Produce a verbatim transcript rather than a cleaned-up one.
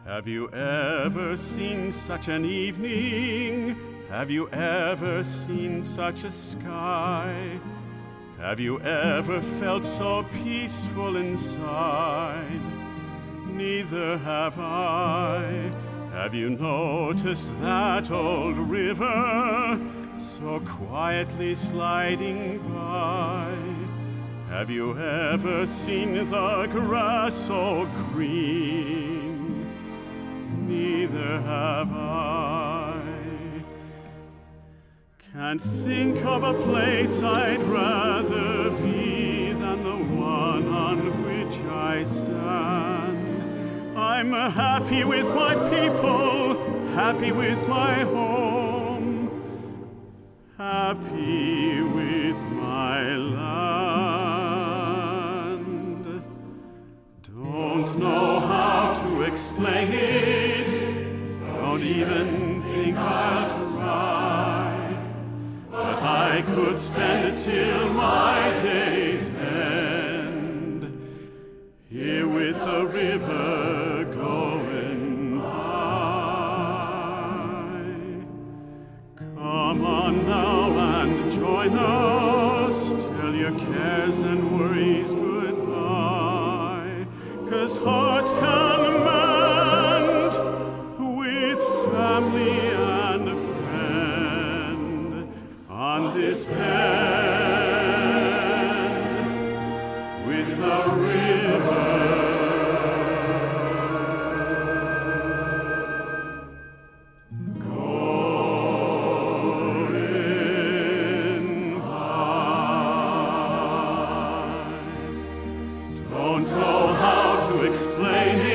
Have you ever seen such an evening? Have you ever seen such a sky? Have you ever felt so peaceful inside? Neither have I. Have you noticed that old river so quietly sliding by? Have you ever seen the grass so green? Neither have I. Can't think of a place I'd rather be than the one on which I stand. I'm happy with my people, happy with my home, happy with my land. Don't know how to explain it, don't even think I'll try, but I could spend it till my days end, here with the river going by. Come on now and join us, tell your cares and worries goodbye, 'cause hearts can mend with family and a friend on this bed with the river going by. Don't know how to explain it,